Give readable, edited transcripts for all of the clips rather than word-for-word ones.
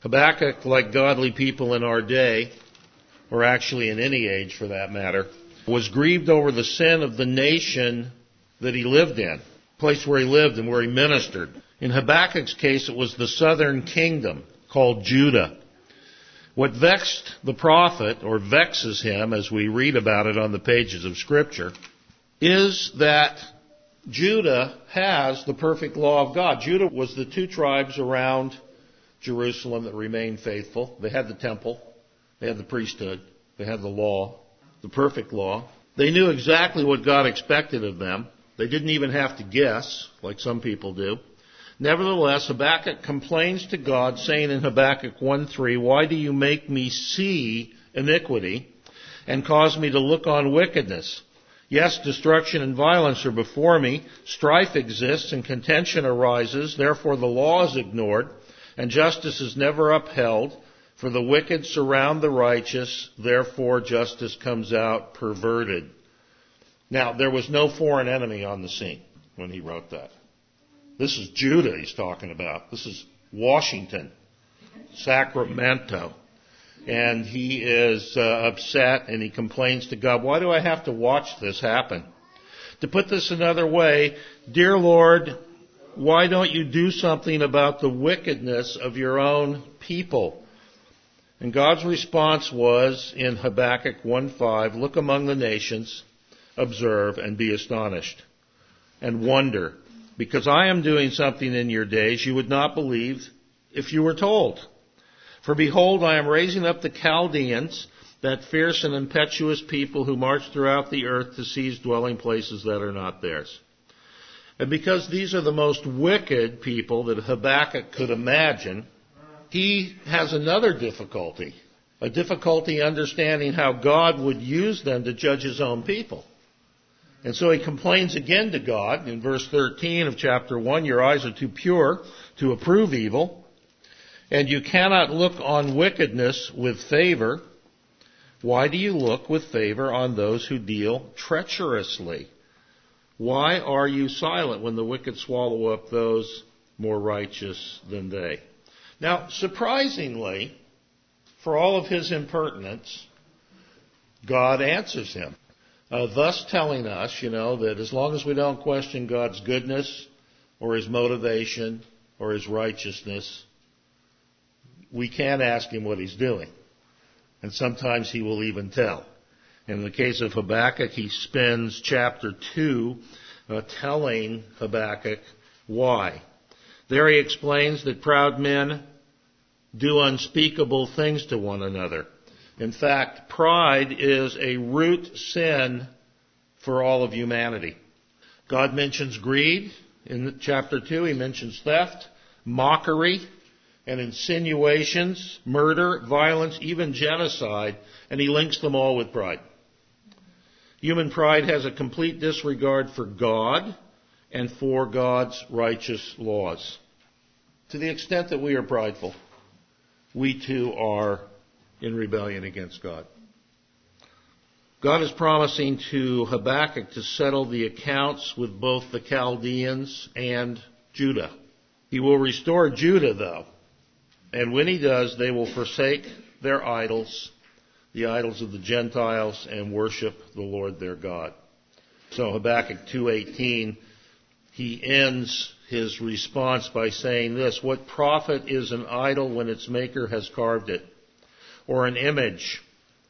Habakkuk, like godly people in our day, or actually in any age for that matter, was grieved over the sin of the nation that he lived in, the place where he lived and where he ministered. In Habakkuk's case, it was the southern kingdom called Judah. What vexed the prophet, or vexes him as we read about it on the pages of Scripture, is that Judah has the perfect law of God. Judah was the two tribes around Jerusalem that remained faithful. They had the temple, they had the priesthood, they had the law, the perfect law. They knew exactly what God expected of them. They didn't even have to guess, like some people do. Nevertheless, Habakkuk complains to God, saying in Habakkuk 1:3, "Why do you make me see iniquity and cause me to look on wickedness? Yes, destruction and violence are before me. Strife exists and contention arises. Therefore the law is ignored and justice is never upheld. For the wicked surround the righteous. Therefore justice comes out perverted." Now, there was no foreign enemy on the scene when he wrote that. This is Judah he's talking about. This is Washington, Sacramento. And he is upset and he complains to God, "Why do I have to watch this happen?" To put this another way, "Dear Lord, why don't you do something about the wickedness of your own people?" And God's response was in Habakkuk 1:5, "Look among the nations, observe, and be astonished, and wonder, because I am doing something in your days you would not believe if you were told. For behold, I am raising up the Chaldeans, that fierce and impetuous people who march throughout the earth to seize dwelling places that are not theirs." And because these are the most wicked people that Habakkuk could imagine, he has another difficulty, a difficulty understanding how God would use them to judge his own people. And so he complains again to God in verse 13 of chapter 1, "Your eyes are too pure to approve evil, and you cannot look on wickedness with favor. Why do you look with favor on those who deal treacherously? Why are you silent when the wicked swallow up those more righteous than they?" Now, surprisingly, for all of his impertinence, God answers him, thus telling us, that as long as we don't question God's goodness or his motivation or his righteousness, we can ask him what he's doing. And sometimes he will even tell. In the case of Habakkuk, he spends chapter 2 telling Habakkuk why. There he explains that proud men do unspeakable things to one another. In fact, pride is a root sin for all of humanity. God mentions greed in chapter 2. He mentions theft, mockery, and insinuations, murder, violence, even genocide, and he links them all with pride. Human pride has a complete disregard for God and for God's righteous laws. To the extent that we are prideful, we too are in rebellion against God. God is promising to Habakkuk to settle the accounts with both the Chaldeans and Judah. He will restore Judah, though. And when he does, they will forsake their idols, the idols of the Gentiles, and worship the Lord their God. So Habakkuk 2:18, he ends his response by saying this: "What profit is an idol when its maker has carved it? Or an image?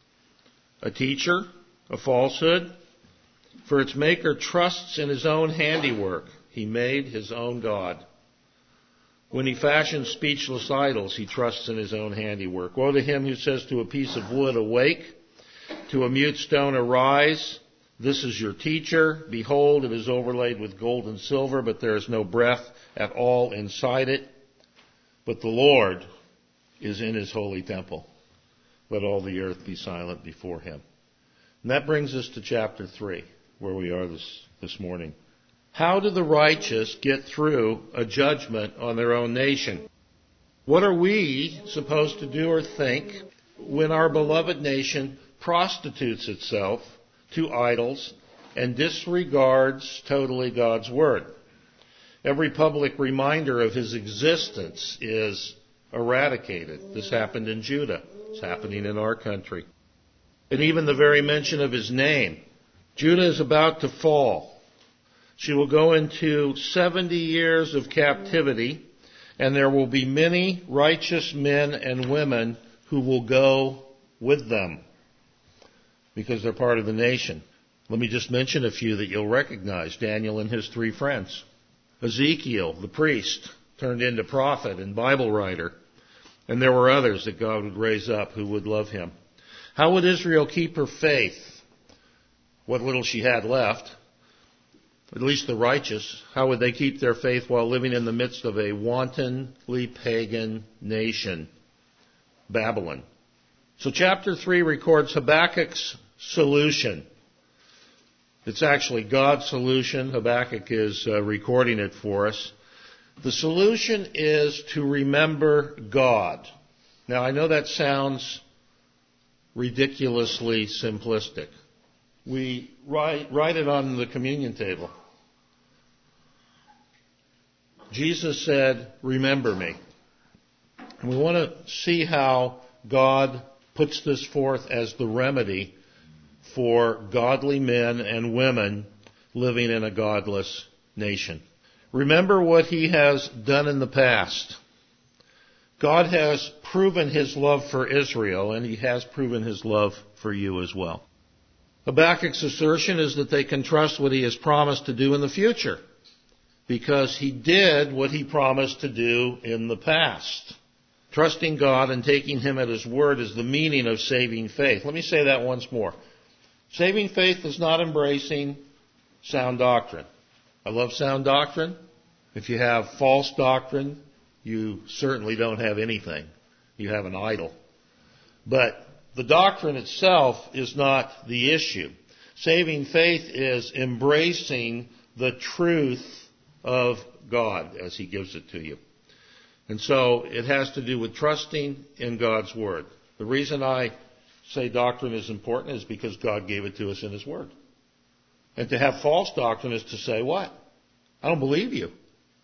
A teacher? A falsehood? For its maker trusts in his own handiwork. He made his own God. When he fashions speechless idols, he trusts in his own handiwork. Woe to him who says to a piece of wood, 'Awake,' to a mute stone, 'Arise.' This is your teacher. Behold, it is overlaid with gold and silver, but there is no breath at all inside it. But the Lord is in his holy temple. Let all the earth be silent before him." And that brings us to chapter 3, where we are this morning. How do the righteous get through a judgment on their own nation? What are we supposed to do or think when our beloved nation prostitutes itself to idols and disregards totally God's word? Every public reminder of his existence is eradicated. This happened in Judah. It's happening in our country. And even the very mention of his name. Judah is about to fall. She will go into 70 years of captivity, and there will be many righteous men and women who will go with them because they're part of the nation. Let me just mention a few that you'll recognize. Daniel and his 3 friends. Ezekiel, the priest, turned into prophet and Bible writer. And there were others that God would raise up who would love him. How would Israel keep her faith? What little she had left, at least the righteous, how would they keep their faith while living in the midst of a wantonly pagan nation, Babylon? So chapter 3 records Habakkuk's solution. It's actually God's solution. Habakkuk is recording it for us. The solution is to remember God. Now, I know that sounds ridiculously simplistic. We write it on the communion table. Jesus said, "Remember me." And we want to see how God puts this forth as the remedy for godly men and women living in a godless nation. Remember what he has done in the past. God has proven his love for Israel, and he has proven his love for you as well. Habakkuk's assertion is that they can trust what he has promised to do in the future, because he did what he promised to do in the past. Trusting God and taking him at his word is the meaning of saving faith. Let me say that once more. Saving faith is not embracing sound doctrine. I love sound doctrine. If you have false doctrine, you certainly don't have anything. You have an idol. But the doctrine itself is not the issue. Saving faith is embracing the truth of God as he gives it to you. And so it has to do with trusting in God's word. The reason I say doctrine is important is because God gave it to us in his word. And to have false doctrine is to say what? I don't believe you.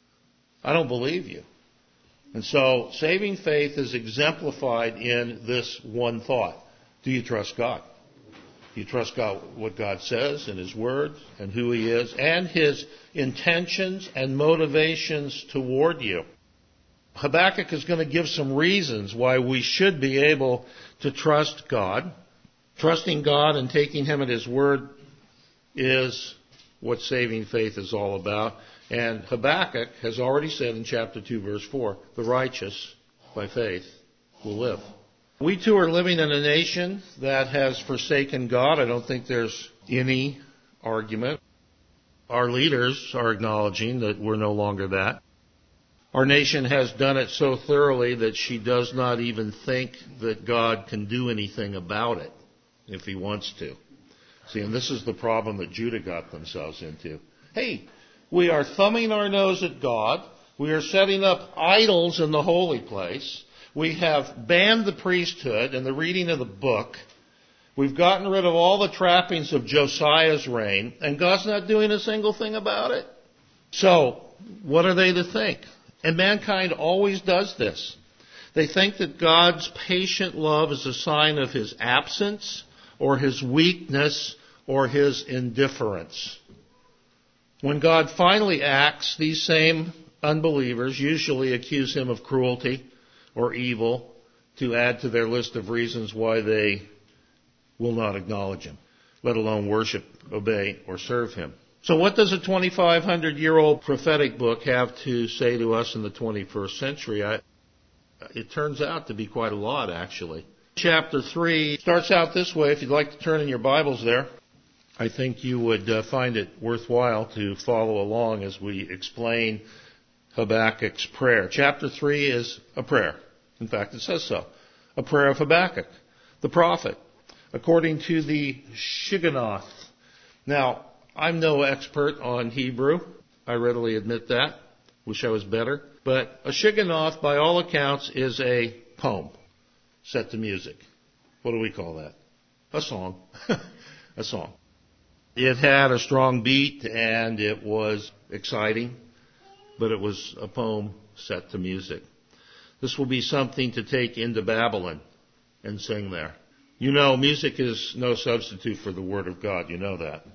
I don't believe you. And so saving faith is exemplified in this one thought. Do you trust God? Do you trust God, what God says in his word and who he is and his intentions and motivations toward you? Habakkuk is going to give some reasons why we should be able to trust God. Trusting God and taking him at his word is what saving faith is all about. And Habakkuk has already said in chapter 2, verse 4, the righteous by faith will live. We too are living in a nation that has forsaken God. I don't think there's any argument. Our leaders are acknowledging that we're no longer that. Our nation has done it so thoroughly that she does not even think that God can do anything about it if he wants to. See, and this is the problem that Judah got themselves into. Hey, we are thumbing our nose at God. We are setting up idols in the holy place. We have banned the priesthood and the reading of the book. We've gotten rid of all the trappings of Josiah's reign, and God's not doing a single thing about it. So, what are they to think? And mankind always does this. They think that God's patient love is a sign of his absence or his weakness or his indifference. When God finally acts, these same unbelievers usually accuse him of cruelty or evil to add to their list of reasons why they will not acknowledge him, let alone worship, obey, or serve him. So what does a 2,500-year-old prophetic book have to say to us in the 21st century? It turns out to be quite a lot, actually. Chapter 3 starts out this way. If you'd like to turn in your Bibles there, I think you would find it worthwhile to follow along as we explain Habakkuk's prayer. Chapter 3 is a prayer. In fact, it says so. A prayer of Habakkuk, the prophet, according to the Shigionoth. Now, I'm no expert on Hebrew. I readily admit that. Wish I was better. But a Shigionoth, by all accounts, is a poem set to music. What do we call that? A song. A song. It had a strong beat and it was exciting, but it was a poem set to music. This will be something to take into Babylon and sing there. You know, music is no substitute for the Word of God. You know that.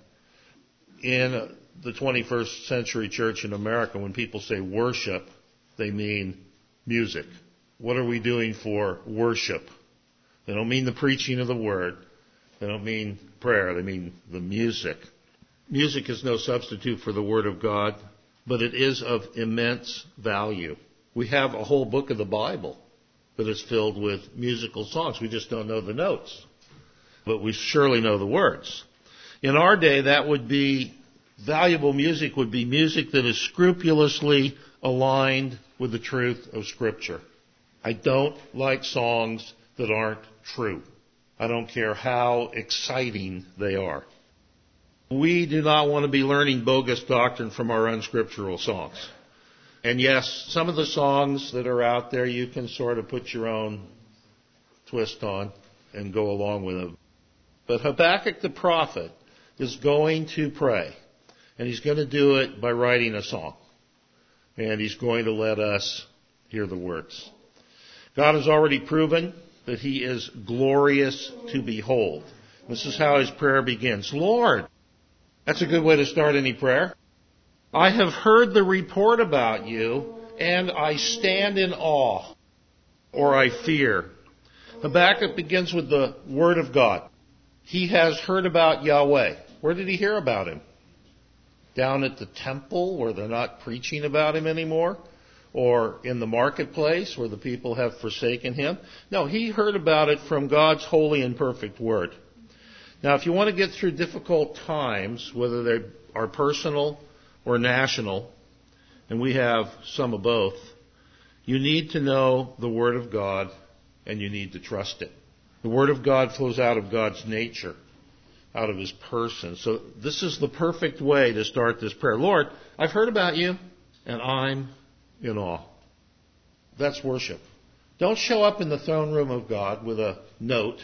In the 21st century church in America, when people say worship, they mean music. What are we doing for worship? They don't mean the preaching of the Word. They don't mean prayer. They mean the music. Music is no substitute for the Word of God, but it is of immense value. We have a whole book of the Bible that is filled with musical songs. We just don't know the notes, but we surely know the words. In our day, that would be valuable music would be music that is scrupulously aligned with the truth of Scripture. I don't like songs that aren't true. I don't care how exciting they are. We do not want to be learning bogus doctrine from our unscriptural songs. And yes, some of the songs that are out there, you can sort of put your own twist on and go along with them. But Habakkuk the prophet is going to pray. And he's going to do it by writing a song. And he's going to let us hear the words. God has already proven that he is glorious to behold. This is how his prayer begins. Lord, that's a good way to start any prayer. I have heard the report about you, and I stand in awe, or I fear. Habakkuk begins with the word of God. He has heard about Yahweh. Where did he hear about him? Down at the temple where they're not preaching about him anymore? Or in the marketplace where the people have forsaken him? No, he heard about it from God's holy and perfect word. Now, if you want to get through difficult times, whether they are personal or national, and we have some of both, you need to know the Word of God and you need to trust it. The Word of God flows out of God's nature, out of His person. So this is the perfect way to start this prayer. Lord, I've heard about you and I'm in awe. That's worship. Don't show up in the throne room of God with a note,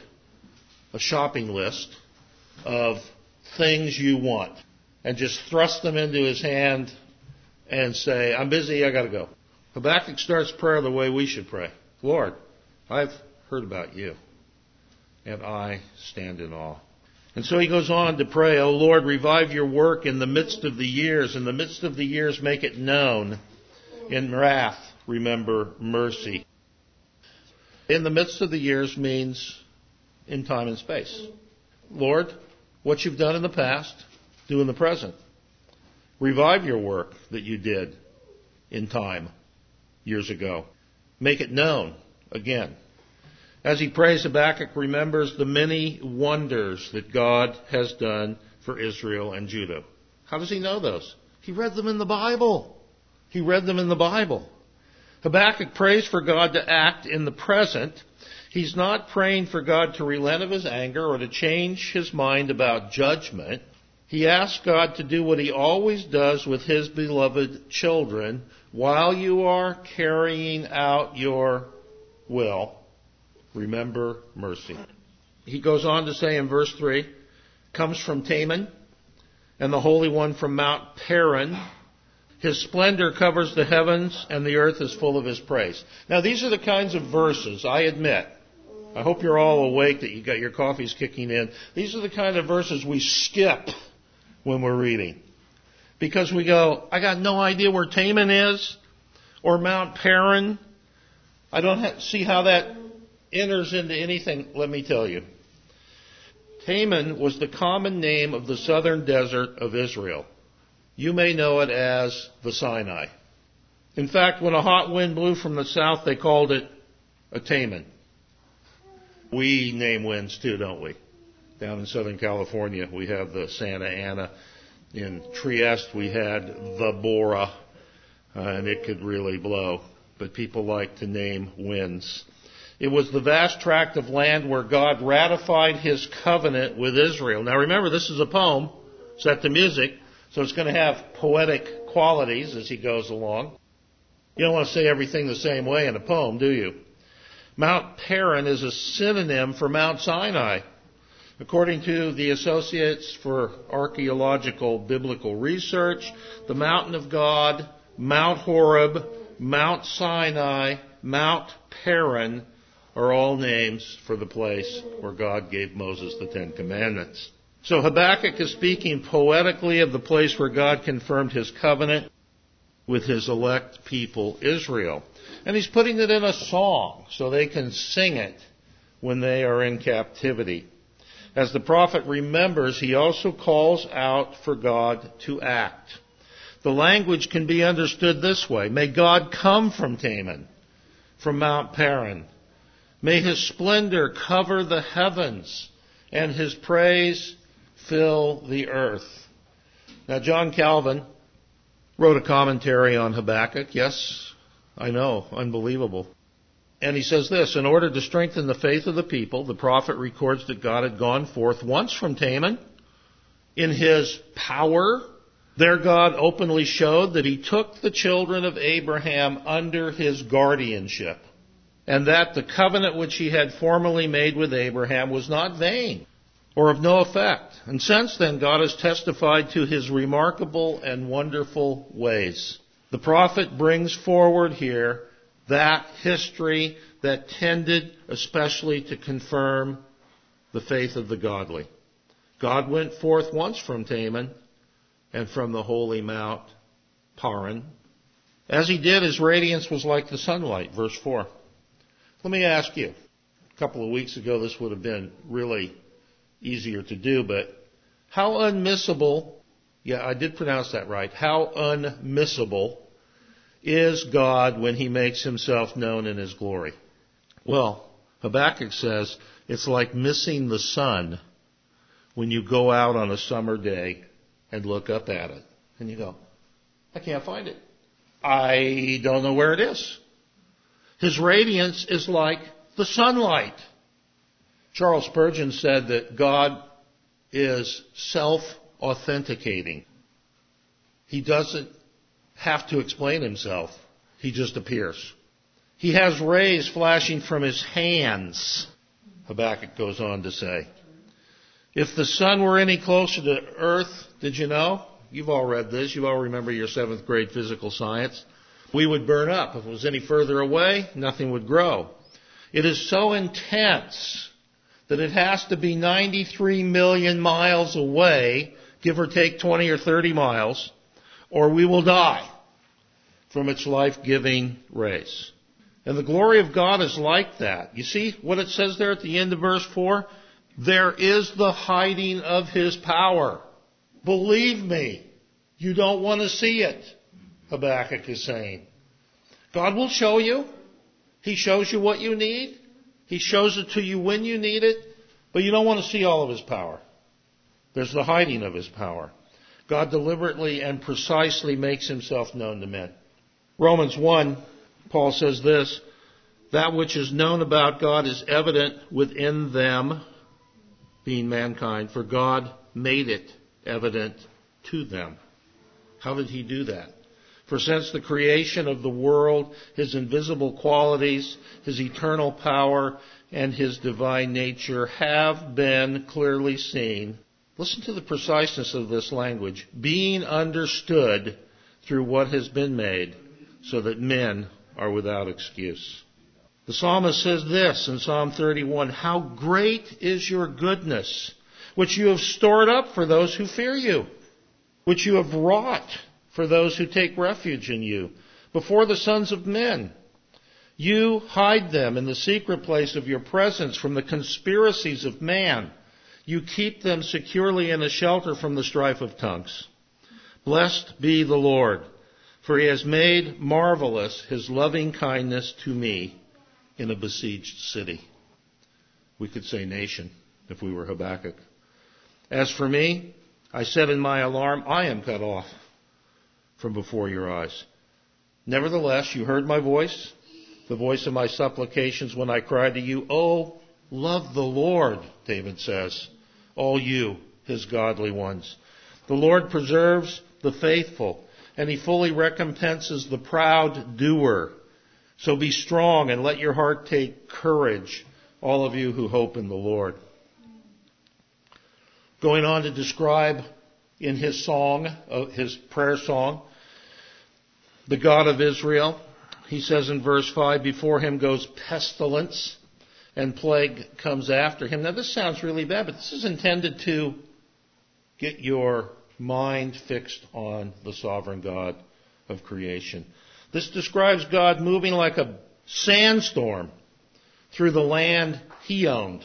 a shopping list of things you want, and just thrust them into his hand and say, I'm busy, I got to go. Habakkuk starts prayer the way we should pray. Lord, I've heard about you, and I stand in awe. And so he goes on to pray, O Lord, revive your work in the midst of the years. In the midst of the years, make it known. In wrath, remember mercy. In the midst of the years means in time and space. Lord, what you've done in the past, do in the present. Revive your work that you did in time, years ago. Make it known again. As he prays, Habakkuk remembers the many wonders that God has done for Israel and Judah. How does he know those? He read them in the Bible. He read them in the Bible. Habakkuk prays for God to act in the present. He's not praying for God to relent of his anger or to change his mind about judgment. He asks God to do what he always does with his beloved children while you are carrying out your will. Remember mercy. He goes on to say in verse 3, comes from Teman and the Holy One from Mount Paran. His splendor covers the heavens and the earth is full of his praise. Now these are the kinds of verses, I admit. I hope you're all awake, that you got your coffees kicking in. These are the kind of verses we skip when we're reading. Because we go, I got no idea where Teman is or Mount Paran. I don't see how that enters into anything, let me tell you. Teman was the common name of the southern desert of Israel. You may know it as the Sinai. In fact, when a hot wind blew from the south, they called it a Teman. We name winds too, don't we? Down in Southern California, we have the Santa Ana. In Trieste, we had the Bora, and it could really blow. But people like to name winds. It was the vast tract of land where God ratified His covenant with Israel. Now remember, this is a poem set to music, so it's going to have poetic qualities as he goes along. You don't want to say everything the same way in a poem, do you? Mount Paran is a synonym for Mount Sinai. According to the Associates for Archaeological Biblical Research, the mountain of God, Mount Horeb, Mount Sinai, Mount Paran are all names for the place where God gave Moses the Ten Commandments. So Habakkuk is speaking poetically of the place where God confirmed his covenant with his elect people, Israel. And he's putting it in a song so they can sing it when they are in captivity. As the prophet remembers, he also calls out for God to act. The language can be understood this way. May God come from Teman, from Mount Paran. May his splendor cover the heavens and his praise fill the earth. Now, John Calvin wrote a commentary on Habakkuk. Yes, I know, unbelievable. And he says this, in order to strengthen the faith of the people, the prophet records that God had gone forth once from Teman in his power. There God openly showed that he took the children of Abraham under his guardianship, and that the covenant which he had formerly made with Abraham was not vain or of no effect. And since then God has testified to his remarkable and wonderful ways. The prophet brings forward here that history that tended especially to confirm the faith of the godly. God went forth once from Teman and from the holy Mount Paran. As he did, his radiance was like the sunlight, verse 4. Let me ask you, a couple of weeks ago this would have been really easier to do, but how unmissable, yeah, I did pronounce that right, how unmissable is God when he makes himself known in his glory? Well, Habakkuk says it's like missing the sun when you go out on a summer day and look up at it. And you go, I can't find it. I don't know where it is. His radiance is like the sunlight. Charles Spurgeon said that God is self-authenticating. He doesn't have to explain himself. He just appears. He has rays flashing from his hands, Habakkuk goes on to say. If the sun were any closer to earth, did you know? You've all read this. You all remember your 7th grade physical science. We would burn up. If it was any further away, nothing would grow. It is so intense that it has to be 93 million miles away, give or take 20 or 30 miles, or we will die from its life-giving rays. And the glory of God is like that. You see what it says there at the end of verse 4? There is the hiding of his power. Believe me, you don't want to see it, Habakkuk is saying. God will show you. He shows you what you need. He shows it to you when you need it. But you don't want to see all of his power. There's the hiding of his power. God deliberately and precisely makes himself known to men. Romans 1, Paul says this, that which is known about God is evident within them, being mankind, for God made it evident to them. How did he do that? For since the creation of the world, his invisible qualities, his eternal power, and his divine nature have been clearly seen. Listen to the preciseness of this language. Being understood through what has been made, so that men are without excuse. The psalmist says this in Psalm 31, how great is your goodness, which you have stored up for those who fear you, which you have wrought for those who take refuge in you, before the sons of men. You hide them in the secret place of your presence from the conspiracies of man. You keep them securely in a shelter from the strife of tongues. Blessed be the Lord, for he has made marvelous his loving kindness to me in a besieged city. We could say nation if we were Habakkuk. As for me, I said in my alarm, I am cut off from before your eyes. Nevertheless, you heard my voice, the voice of my supplications when I cried to you. Oh, love the Lord, David says, all you, his godly ones. The Lord preserves the faithful, and he fully recompenses the proud doer. So be strong and let your heart take courage, all of you who hope in the Lord. Going on to describe in his song, his prayer song, the God of Israel, he says in verse 5, before him goes pestilence, and plague comes after him. Now this sounds really bad, but this is intended to get your mind fixed on the sovereign God of creation. This describes God moving like a sandstorm through the land he owned.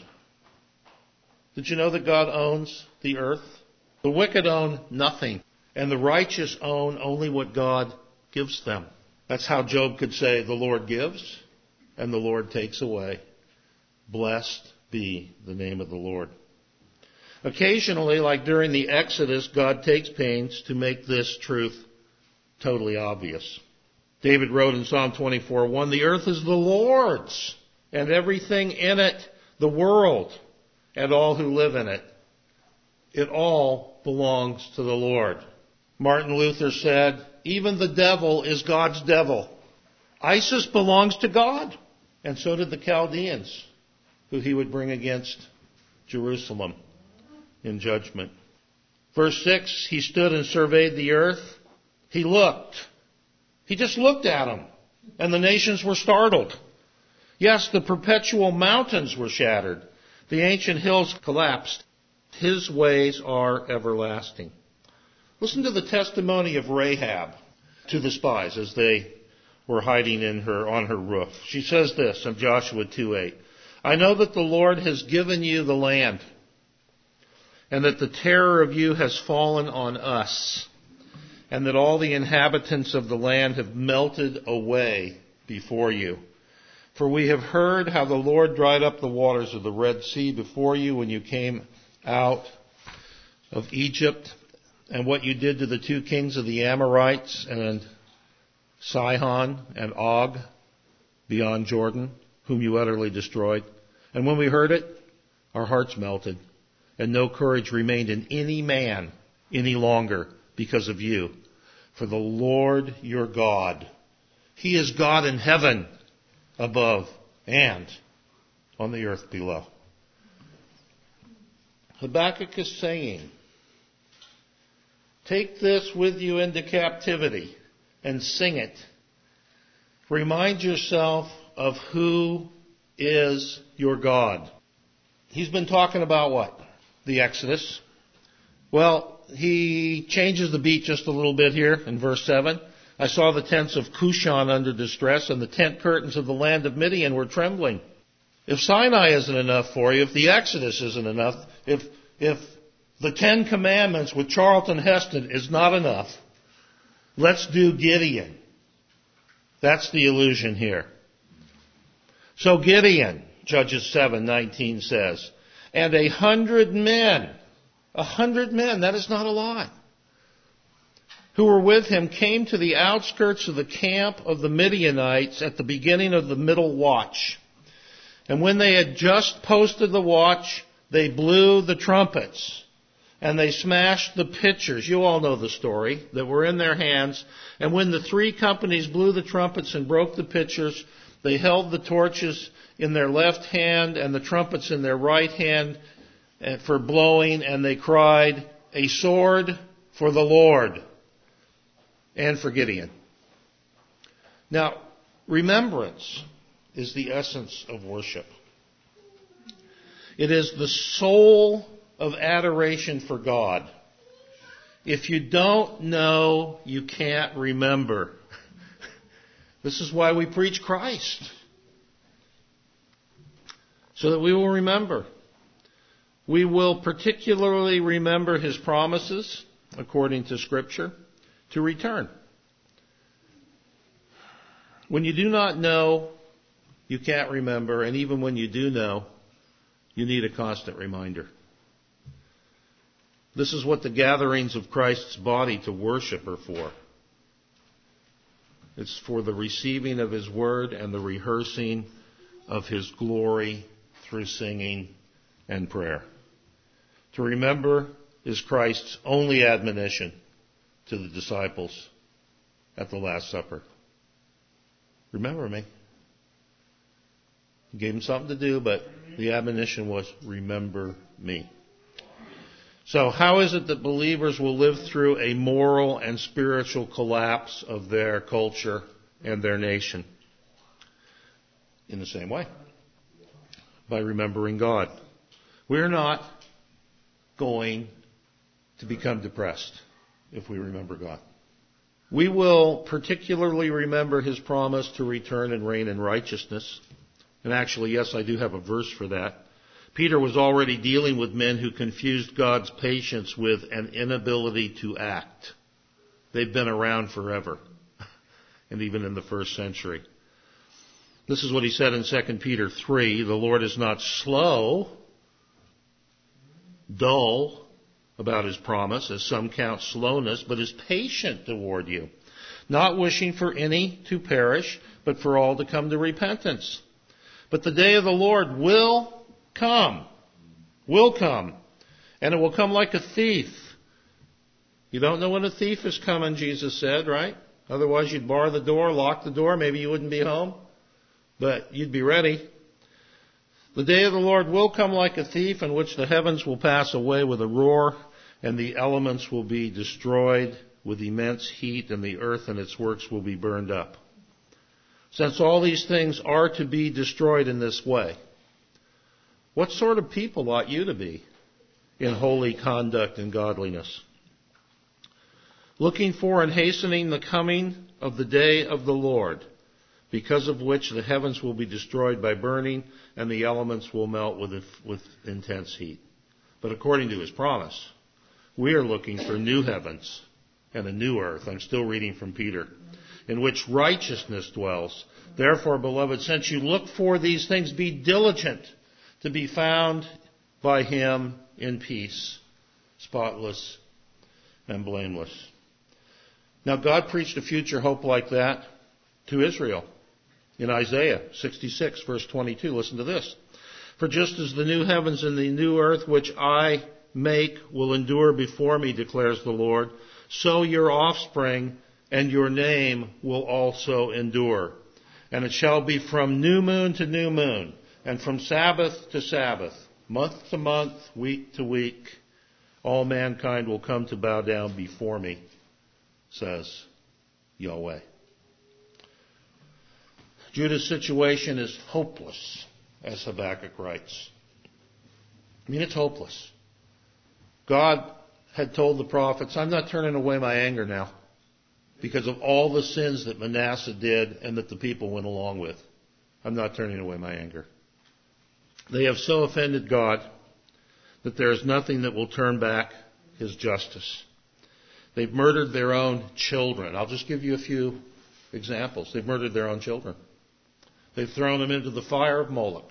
Did you know that God owns the earth? The wicked own nothing, and the righteous own only what God gives them. That's how Job could say, the Lord gives and the Lord takes away. Blessed be the name of the Lord. Occasionally, like during the Exodus, God takes pains to make this truth totally obvious. David wrote in Psalm 24:1, the earth is the Lord's, and everything in it, the world, and all who live in it. It all belongs to the Lord. Martin Luther said, even the devil is God's devil. ISIS belongs to God. And so did the Chaldeans, who he would bring against Jerusalem in judgment. Verse 6, he stood and surveyed the earth. He looked. He just looked at them. And the nations were startled. Yes, the perpetual mountains were shattered. The ancient hills collapsed. His ways are everlasting. Listen to the testimony of Rahab to the spies as they were hiding on her roof. She says this in Joshua 2:8. I know that the Lord has given you the land, and that the terror of you has fallen on us, and that all the inhabitants of the land have melted away before you. For we have heard how the Lord dried up the waters of the Red Sea before you when you came out of Egypt, and what you did to the two kings of the Amorites, and Sihon and Og beyond Jordan, whom you utterly destroyed. And when we heard it, our hearts melted, and no courage remained in any man any longer because of you. For the Lord your God, He is God in heaven above and on the earth below. Habakkuk is saying, take this with you into captivity and sing it. Remind yourself of who is your God. He's been talking about what? The Exodus. Well, he changes the beat just a little bit here in verse 7. I saw the tents of Cushan under distress, and the tent curtains of the land of Midian were trembling. If Sinai isn't enough for you, if the Exodus isn't enough, if the Ten Commandments with Charlton Heston is not enough, let's do Gideon. That's the allusion here. So Gideon, Judges 7:19 says, and 100 men, that is not a lie, who were with him came to the outskirts of the camp of the Midianites at the beginning of the middle watch. And when they had just posted the watch, they blew the trumpets. And they smashed the pitchers, you all know the story, that were in their hands. And when the three companies blew the trumpets and broke the pitchers, they held the torches in their left hand and the trumpets in their right hand for blowing. And they cried, a sword for the Lord and for Gideon. Now, remembrance is the essence of worship. It is the soul of adoration for God. If you don't know, you can't remember. This is why we preach Christ. So that we will remember. We will particularly remember His promises, according to Scripture, to return. When you do not know, you can't remember, and even when you do know, you need a constant reminder. This is what the gatherings of Christ's body to worship are for. It's for the receiving of His word and the rehearsing of His glory through singing and prayer. To remember is Christ's only admonition to the disciples at the Last Supper. Remember me. He gave them something to do, but the admonition was, remember me. So how is it that believers will live through a moral and spiritual collapse of their culture and their nation? in the same way, by remembering God. We're not going to become depressed if we remember God. We will particularly remember His promise to return and reign in righteousness. And actually, yes, I do have a verse for that. Peter was already dealing with men who confused God's patience with an inability to act. They've been around forever, and even in the first century. This is what he said in 2 Peter 3, the Lord is not slow, dull about His promise, as some count slowness, but is patient toward you, not wishing for any to perish, but for all to come to repentance. But the day of the Lord will come, and it will come like a thief. You don't know when a thief is coming, Jesus said, right? Otherwise you'd bar the door, lock the door, maybe you wouldn't be home, but you'd be ready. The day of the Lord will come like a thief, in which the heavens will pass away with a roar, and the elements will be destroyed with immense heat, and the earth and its works will be burned up. Since all these things are to be destroyed in this way, what sort of people ought you to be in holy conduct and godliness? Looking for and hastening the coming of the day of the Lord, because of which the heavens will be destroyed by burning, and the elements will melt with intense heat. But according to His promise, we are looking for new heavens and a new earth. I'm still reading from Peter. In which righteousness dwells. Therefore, beloved, since you look for these things, be diligent to be found by Him in peace, spotless and blameless. Now, God preached a future hope like that to Israel in Isaiah 66, verse 22. Listen to this. For just as the new heavens and the new earth which I make will endure before me, declares the Lord, so your offspring and your name will also endure. And it shall be from new moon to new moon, and from Sabbath to Sabbath, month to month, week to week, all mankind will come to bow down before me, says Yahweh. Judah's situation is hopeless, as Habakkuk writes. I mean, it's hopeless. God had told the prophets, I'm not turning away my anger now, because of all the sins that Manasseh did and that the people went along with. I'm not turning away my anger. They have so offended God that there is nothing that will turn back His justice. They've murdered their own children. I'll just give you a few examples. They've murdered their own children. They've thrown them into the fire of Moloch.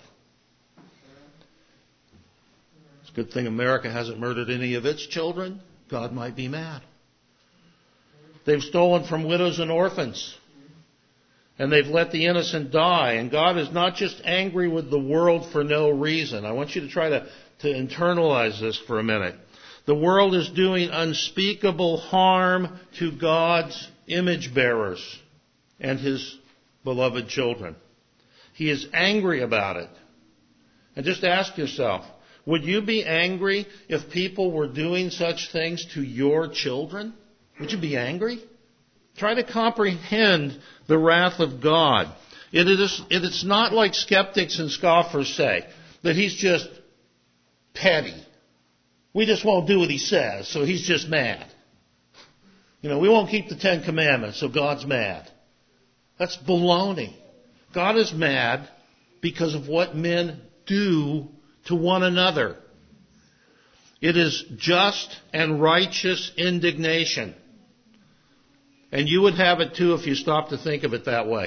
It's a good thing America hasn't murdered any of its children. God might be mad. They've stolen from widows and orphans. And they've let the innocent die. And God is not just angry with the world for no reason. I want you to try to internalize this for a minute. The world is doing unspeakable harm to God's image bearers and His beloved children. He is angry about it. And just ask yourself, would you be angry if people were doing such things to your children? Would you be angry? Try to comprehend the wrath of God. It's not like skeptics and scoffers say, that He's just petty. We just won't do what He says, so He's just mad. We won't keep the 10 Commandments, so God's mad. That's baloney. God is mad because of what men do to one another. It is just and righteous indignation. And you would have it too if you stopped to think of it that way.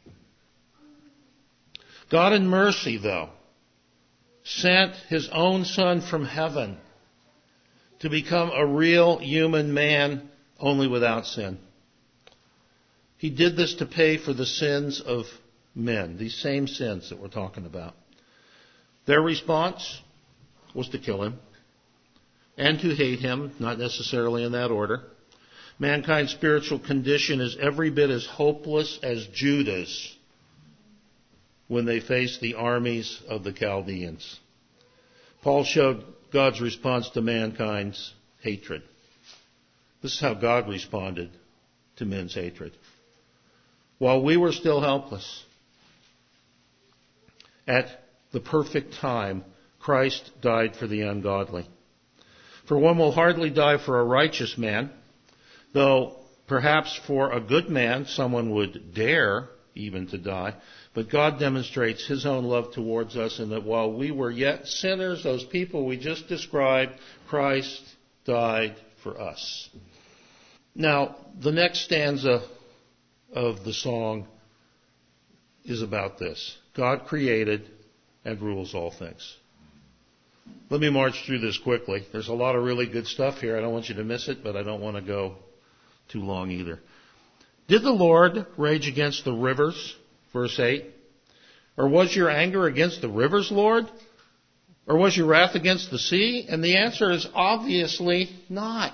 God in mercy, though, sent His own Son from heaven to become a real human man, only without sin. He did this to pay for the sins of men, these same sins that we're talking about. Their response was to kill Him and to hate Him, not necessarily in that order. Mankind's spiritual condition is every bit as hopeless as Judah's when they faced the armies of the Chaldeans. Paul showed God's response to mankind's hatred. This is how God responded to men's hatred. While we were still helpless, At the perfect time, Christ died for the ungodly. For one will hardly die for a righteous man, though perhaps for a good man someone would dare even to die. But God demonstrates His own love towards us in that while we were yet sinners, those people we just described, Christ died for us. Now, the next stanza of the song is about this. God created and rules all things. Let me march through this quickly. There's a lot of really good stuff here. I don't want you to miss it, but I don't want to go too long either. Did the Lord rage against the rivers? Verse 8. Or was your anger against the rivers, Lord? Or was your wrath against the sea? And the answer is obviously not.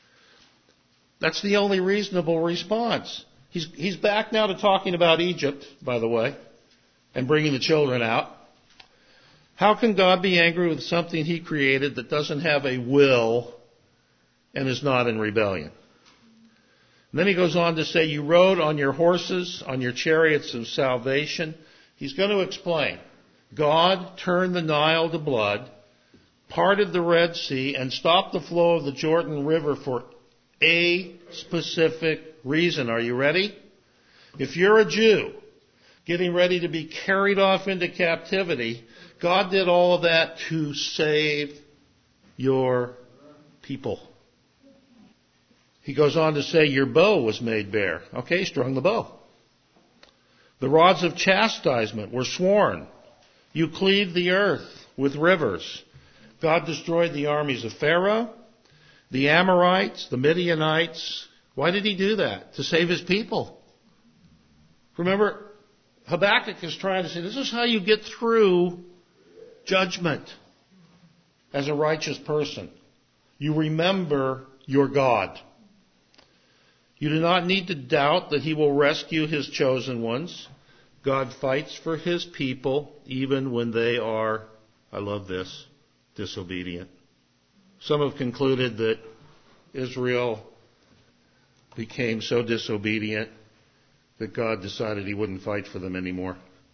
That's the only reasonable response. He's back now to talking about Egypt, by the way, and bringing the children out. How can God be angry with something He created that doesn't have a will and is not in rebellion? And then he goes on to say, you rode on your horses, on your chariots of salvation. He's going to explain. God turned the Nile to blood, parted the Red Sea, and stopped the flow of the Jordan River for a specific reason. Are you ready? If you're a Jew getting ready to be carried off into captivity, God did all of that to save your people. He goes on to say, your bow was made bare. Okay, strung the bow. The rods of chastisement were sworn. You cleaved the earth with rivers. God destroyed the armies of Pharaoh, the Amorites, the Midianites. Why did He do that? To save His people. Remember, Habakkuk is trying to say, this is how you get through judgment as a righteous person. You remember your God. You do not need to doubt that He will rescue His chosen ones. God fights for His people even when they are, I love this, disobedient. Some have concluded that Israel became so disobedient that God decided He wouldn't fight for them anymore.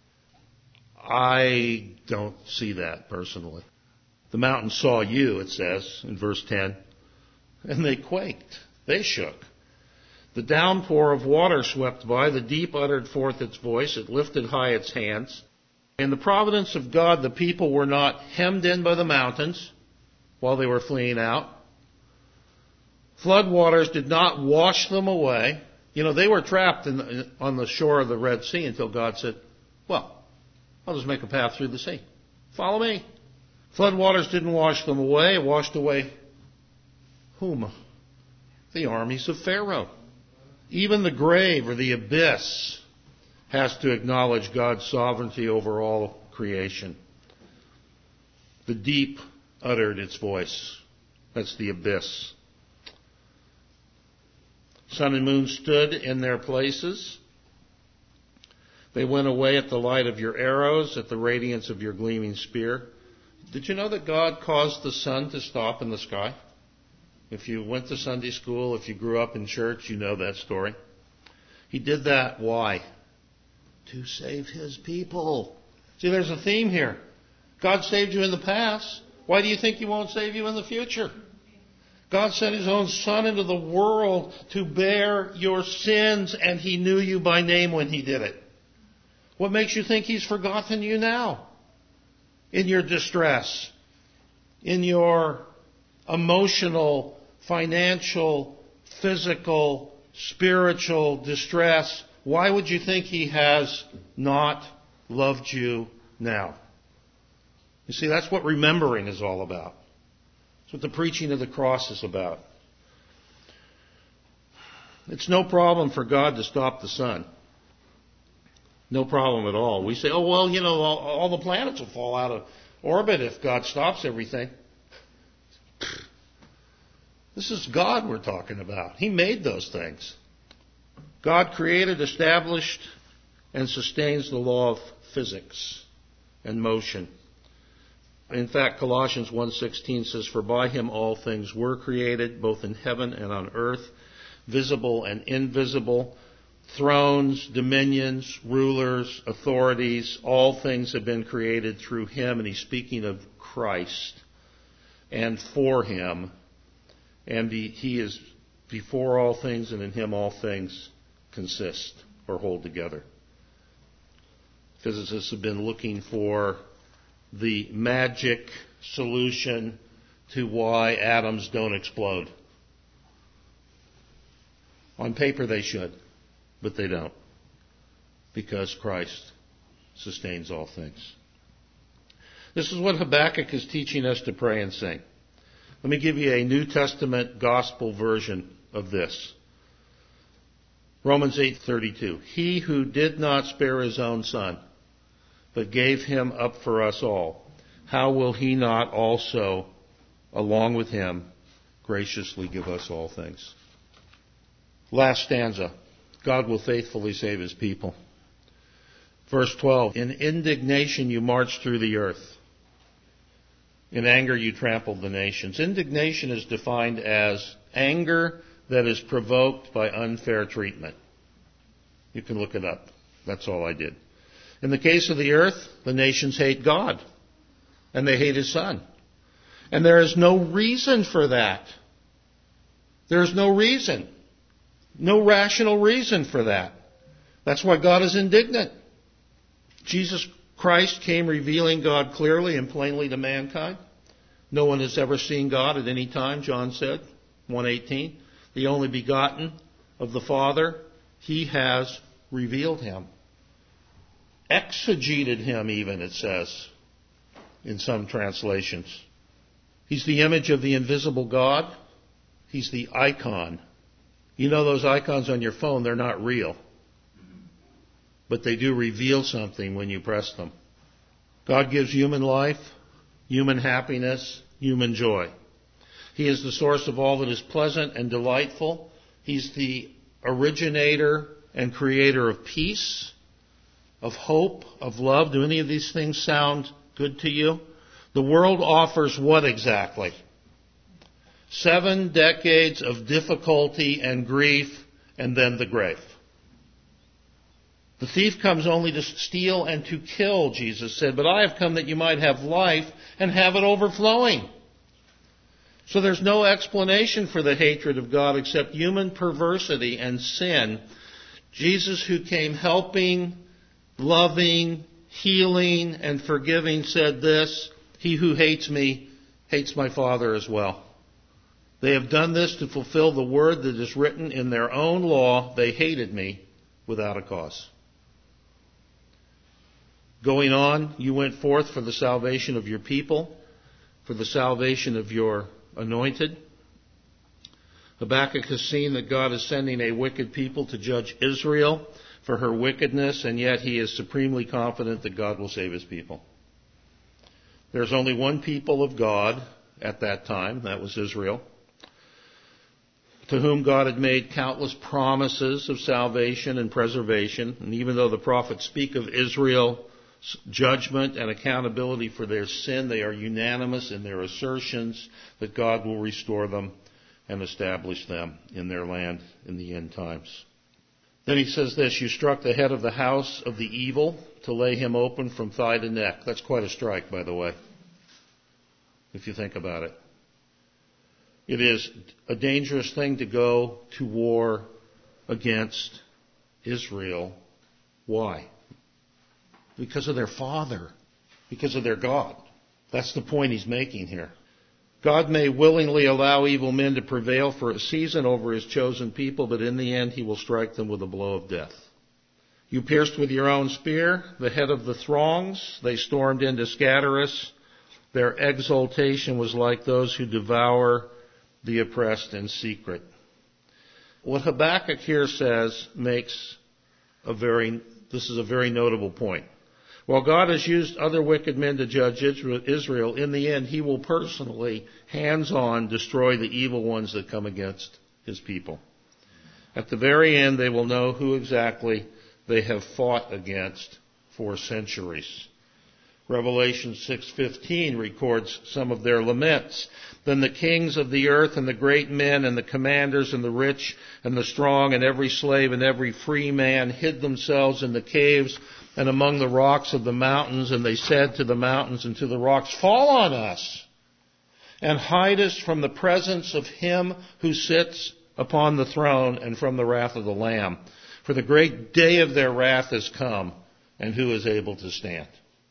I don't see that personally. The mountains saw you, it says in verse 10, and they quaked. They shook. The downpour of water swept by. The deep uttered forth its voice. It lifted high its hands. In the providence of God, the people were not hemmed in by the mountains while they were fleeing out. Flood waters did not wash them away. You know, they were trapped on the shore of the Red Sea until God said, well, I'll just make a path through the sea. Follow me. Flood waters didn't wash them away. It washed away whom? The armies of Pharaoh. Even the grave or the abyss has to acknowledge God's sovereignty over all creation. The deep uttered its voice. That's the abyss. Sun and moon stood in their places. They went away at the light of your arrows, at the radiance of your gleaming spear. Did you know that God caused the sun to stop in the sky? If you went to Sunday school, if you grew up in church, you know that story. He did that. Why? To save His people. See, there's a theme here. God saved you in the past. Why do you think He won't save you in the future? God sent His own Son into the world to bear your sins, and He knew you by name when He did it. What makes you think He's forgotten you now? In your distress, in your emotional, financial, physical, spiritual distress, why would you think He has not loved you now? You see, that's what remembering is all about. That's what the preaching of the cross is about. It's no problem for God to stop the sun. No problem at all. We say, oh, well, you know, all the planets will fall out of orbit if God stops everything. This is God we're talking about. He made those things. God created, established, and sustains the law of physics and motion. In fact, Colossians 1:16 says, for by Him all things were created, both in heaven and on earth, visible and invisible, thrones, dominions, rulers, authorities, all things have been created through him, and he's speaking of Christ, and for him, and he is before all things, and in him all things consist or hold together. Physicists have been looking for the magic solution to why atoms don't explode. On paper they should, but they don't, because Christ sustains all things. This is what Habakkuk is teaching us to pray and sing. Let me give you a New Testament gospel version of this. Romans 8:32. He who did not spare his own son, but gave him up for us all, how will he not also, along with him, graciously give us all things? Last stanza. God will faithfully save his people. Verse 12. In indignation you marched through the earth. In anger you trampled the nations. Indignation is defined as anger that is provoked by unfair treatment. You can look it up. That's all I did. In the case of the earth, the nations hate God, and they hate his son. And there is no reason for that. There is no reason. No rational reason for that. That's why God is indignant. Jesus Christ came revealing God clearly and plainly to mankind. No one has ever seen God at any time, John said, 1:18. The only begotten of the Father, he has revealed him. Exegeted him even, it says, in some translations. He's the image of the invisible God. He's the icon. You know those icons on your phone, they're not real. But they do reveal something when you press them. God gives human life, human happiness, human joy. He is the source of all that is pleasant and delightful. He's the originator and creator of peace, of hope, of love. Do any of these things sound good to you? The world offers what exactly? 7 decades of difficulty and grief, and then the grave. The thief comes only to steal and to kill, Jesus said, but I have come that you might have life and have it overflowing. So there's no explanation for the hatred of God except human perversity and sin. Jesus, who came helping, loving, healing, and forgiving, said this, he who hates me hates my Father as well. They have done this to fulfill the word that is written in their own law. They hated me without a cause. Going on, you went forth for the salvation of your people, for the salvation of your anointed. Habakkuk has seen that God is sending a wicked people to judge Israel for her wickedness, and yet he is supremely confident that God will save his people. There's only one people of God at that time, that was Israel, to whom God had made countless promises of salvation and preservation. And even though the prophets speak of Israel's judgment and accountability for their sin, they are unanimous in their assertions that God will restore them and establish them in their land in the end times. Then he says this, you struck the head of the house of the evil to lay him open from thigh to neck. That's quite a strike, by the way, if you think about it. It is a dangerous thing to go to war against Israel. Why? Because of their father. Because of their God. That's the point he's making here. God may willingly allow evil men to prevail for a season over his chosen people, but in the end he will strike them with a blow of death. You pierced with your own spear the head of the throngs. They stormed in to scatter us. Their exultation was like those who devour the oppressed in secret. What Habakkuk here says this is a very notable point. While God has used other wicked men to judge Israel, in the end he will personally, hands-on, destroy the evil ones that come against his people. At the very end they will know who exactly they have fought against for centuries. Revelation 6:15 records some of their laments. Then the kings of the earth and the great men and the commanders and the rich and the strong and every slave and every free man hid themselves in the caves and among the rocks of the mountains, and they said to the mountains and to the rocks, fall on us and hide us from the presence of him who sits upon the throne and from the wrath of the Lamb. For the great day of their wrath is come, and who is able to stand?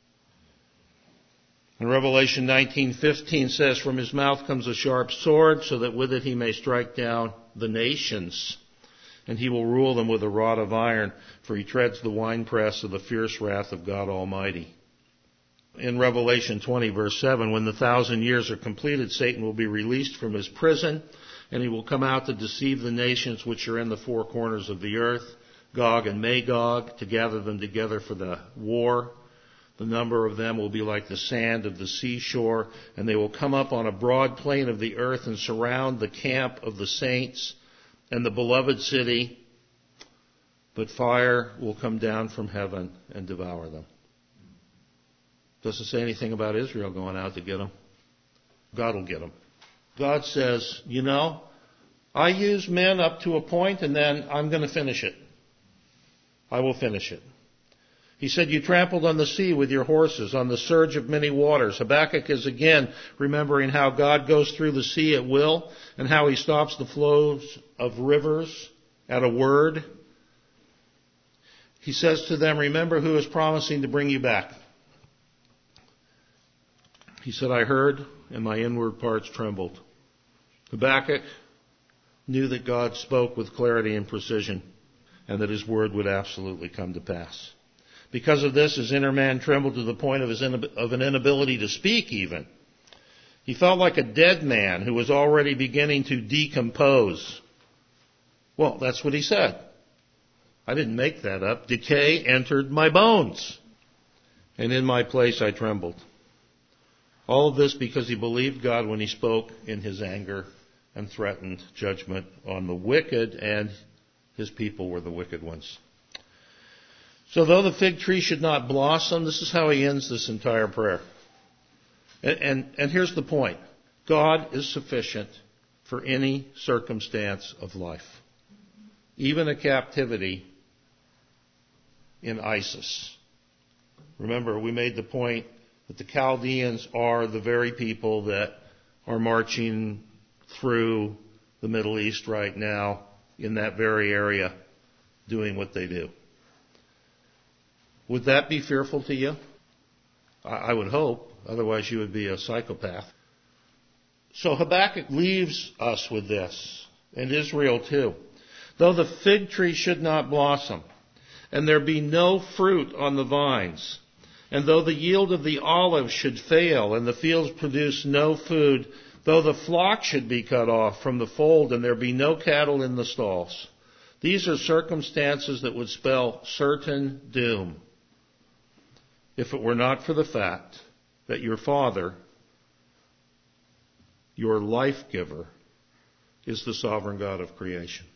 And Revelation 19:15 says, from his mouth comes a sharp sword, so that with it he may strike down the nations. And he will rule them with a rod of iron, for he treads the winepress of the fierce wrath of God Almighty. In Revelation 20, verse 7, when the 1,000 years are completed, Satan will be released from his prison, and he will come out to deceive the nations which are in the four corners of the earth, Gog and Magog, to gather them together for the war. The number of them will be like the sand of the seashore, and they will come up on a broad plain of the earth and surround the camp of the saints and the beloved city, but fire will come down from heaven and devour them. Doesn't say anything about Israel going out to get them. God will get them. God says, I use men up to a point, and then I'm going to finish it. I will finish it. He said, you trampled on the sea with your horses, on the surge of many waters. Habakkuk is again remembering how God goes through the sea at will and how he stops the flows of rivers at a word. He says to them, remember who is promising to bring you back. He said, I heard and my inward parts trembled. Habakkuk knew that God spoke with clarity and precision and that his word would absolutely come to pass. Because of this, his inner man trembled to the point of an inability to speak even. He felt like a dead man who was already beginning to decompose. Well, that's what he said. I didn't make that up. Decay entered my bones, and in my place I trembled. All of this because he believed God when he spoke in his anger and threatened judgment on the wicked, and his people were the wicked ones. So though the fig tree should not blossom, this is how he ends this entire prayer. And here's the point. God is sufficient for any circumstance of life. Even a captivity in ISIS. Remember, we made the point that the Chaldeans are the very people that are marching through the Middle East right now in that very area doing what they do. Would that be fearful to you? I would hope. Otherwise you would be a psychopath. So Habakkuk leaves us with this, and Israel too. Though the fig tree should not blossom, and there be no fruit on the vines, and though the yield of the olive should fail, and the fields produce no food, though the flock should be cut off from the fold, and there be no cattle in the stalls. These are circumstances that would spell certain doom, if it were not for the fact that your Father, your life giver, is the sovereign God of creation.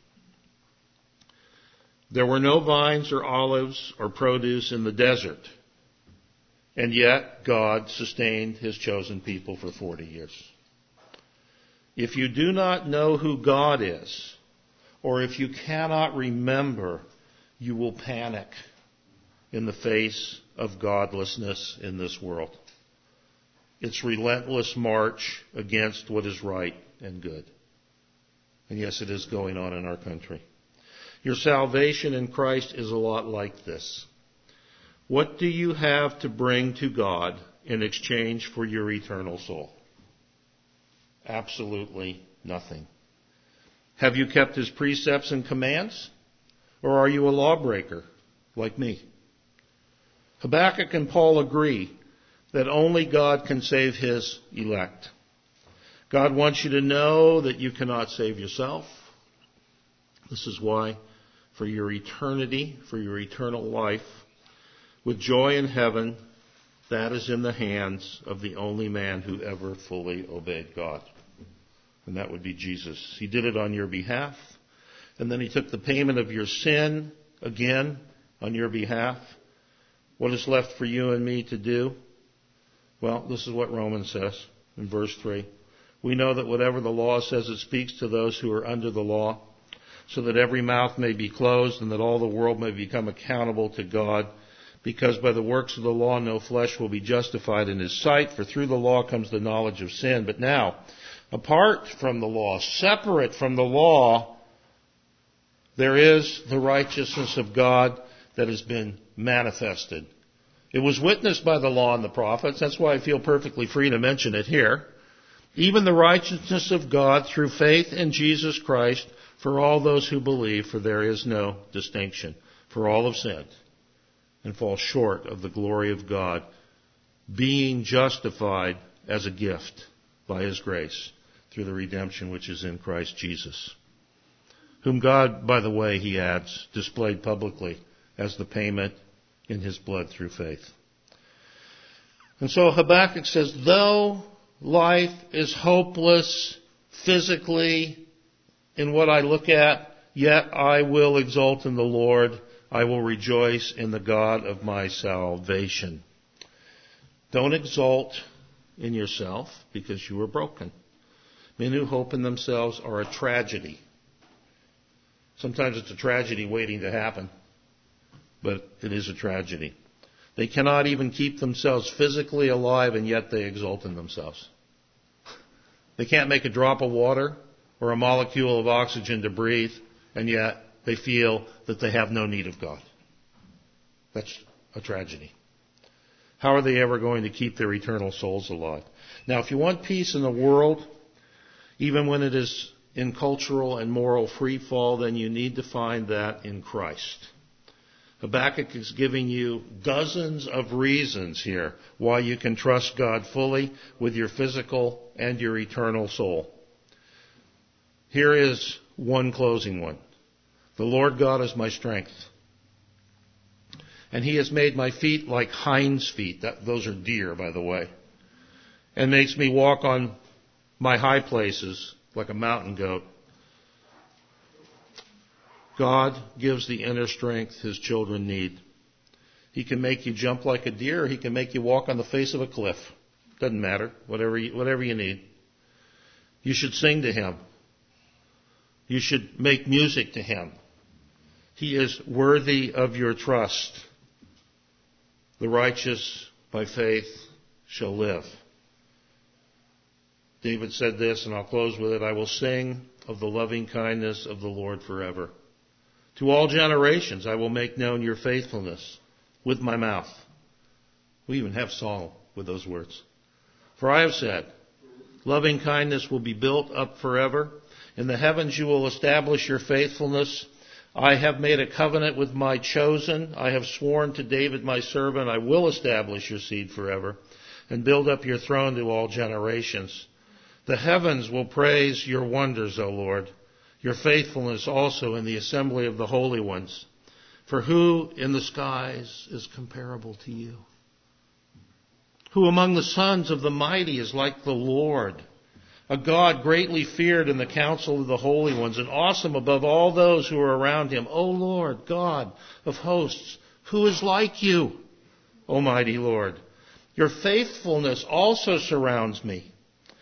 There were no vines or olives or produce in the desert, and yet God sustained his chosen people for 40 years. If you do not know who God is, or if you cannot remember, you will panic in the face of godlessness in this world. Its relentless march against what is right and good. And yes, it is going on in our country. Your salvation in Christ is a lot like this. What do you have to bring to God in exchange for your eternal soul? Absolutely nothing. Have you kept his precepts and commands? Or are you a lawbreaker like me? Habakkuk and Paul agree that only God can save his elect. God wants you to know that you cannot save yourself. This is why, for your eternity, for your eternal life, with joy in heaven, that is in the hands of the only man who ever fully obeyed God. And that would be Jesus. He did it on your behalf. And then he took the payment of your sin again on your behalf. What is left for you and me to do? Well, this is what Romans says in verse 3. We know that whatever the law says, it speaks to those who are under the law, so that every mouth may be closed and that all the world may become accountable to God. Because by the works of the law no flesh will be justified in his sight, for through the law comes the knowledge of sin. But now, apart from the law, separate from the law, there is the righteousness of God that has been manifested. It was witnessed by the law and the prophets. That's why I feel perfectly free to mention it here. Even the righteousness of God through faith in Jesus Christ for all those who believe, for there is no distinction. For all have sinned and fall short of the glory of God, being justified as a gift by His grace through the redemption which is in Christ Jesus, whom God, by the way, he adds, displayed publicly as the payment in His blood through faith. And so Habakkuk says, though life is hopeless physically in what I look at, yet I will exult in the Lord. I will rejoice in the God of my salvation. Don't exult in yourself because you are broken. Men who hope in themselves are a tragedy. Sometimes it's a tragedy waiting to happen, but it is a tragedy. They cannot even keep themselves physically alive, and yet they exult in themselves. They can't make a drop of water or a molecule of oxygen to breathe, and yet they feel that they have no need of God. That's a tragedy. How are they ever going to keep their eternal souls alive? Now, if you want peace in the world, even when it is in cultural and moral free fall, then you need to find that in Christ. Habakkuk is giving you dozens of reasons here why you can trust God fully with your physical and your eternal soul. Here is one closing one. The Lord God is my strength, and He has made my feet like hinds' feet. Those are deer, by the way. And makes me walk on my high places like a mountain goat. God gives the inner strength His children need. He can make you jump like a deer, or He can make you walk on the face of a cliff. Doesn't matter. Whatever you need. You should sing to Him. You should make music to Him. He is worthy of your trust. The righteous by faith shall live. David said this, and I'll close with it. I will sing of the loving kindness of the Lord forever. To all generations I will make known your faithfulness with my mouth. We even have song with those words. For I have said, loving kindness will be built up forever. In the heavens you will establish your faithfulness. I have made a covenant with my chosen. I have sworn to David my servant, I will establish your seed forever and build up your throne to all generations. The heavens will praise your wonders, O Lord, your faithfulness also in the assembly of the holy ones. For who in the skies is comparable to you? Who among the sons of the mighty is like the Lord? A God greatly feared in the council of the holy ones and awesome above all those who are around Him. O Lord, God of hosts, who is like you, O mighty Lord? Your faithfulness also surrounds me.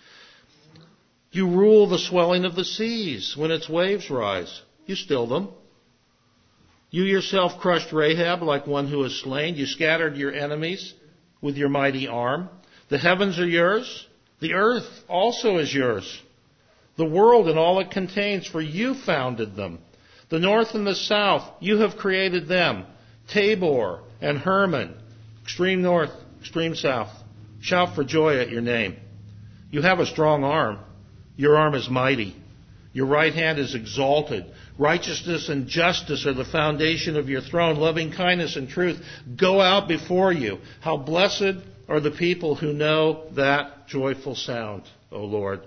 You rule the swelling of the seas. When its waves rise, you still them. You yourself crushed Rahab like one who is slain. You scattered your enemies with your mighty arm. The heavens are yours. The earth also is yours. The world and all it contains, for you founded them. The north and the south, you have created them. Tabor and Hermon, extreme north, extreme south. Shout for joy at your name. You have a strong arm. Your arm is mighty. Your right hand is exalted. Righteousness and justice are the foundation of your throne. Loving kindness and truth go out before you. How blessed are the people who know that joyful sound, O Lord.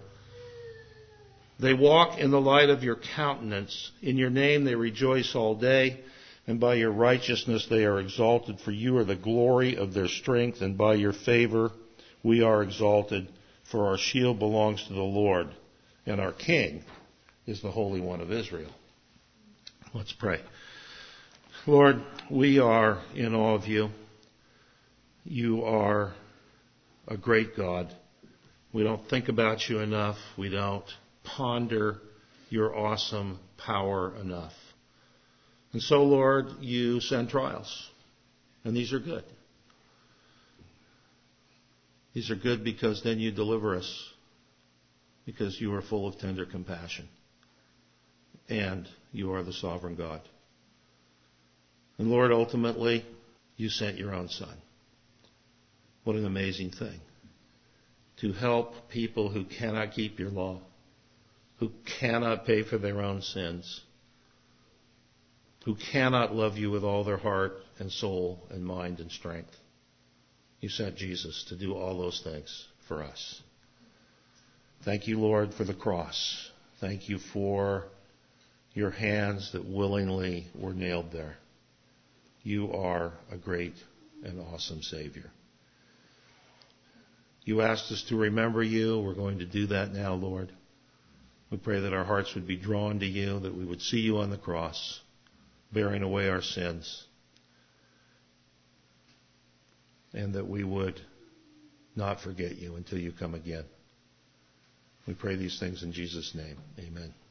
They walk in the light of your countenance. In your name they rejoice all day, and by your righteousness they are exalted, for you are the glory of their strength, and by your favor we are exalted, for our shield belongs to the Lord, and our King is the Holy One of Israel. Let's pray. Lord, we are in awe of you. You are a great God. We don't think about you enough. We don't ponder your awesome power enough. And so, Lord, you send trials. And these are good. These are good because then you deliver us. Because you are full of tender compassion. And you are the sovereign God. And Lord, ultimately, you sent your own Son. What an amazing thing. To help people who cannot keep your law, who cannot pay for their own sins, who cannot love you with all their heart and soul and mind and strength. You sent Jesus to do all those things for us. Thank you, Lord, for the cross. Thank you for your hands that willingly were nailed there. You are a great and awesome Savior. You asked us to remember you. We're going to do that now, Lord. We pray that our hearts would be drawn to you, that we would see you on the cross, bearing away our sins, and that we would not forget you until you come again. We pray these things in Jesus' name. Amen.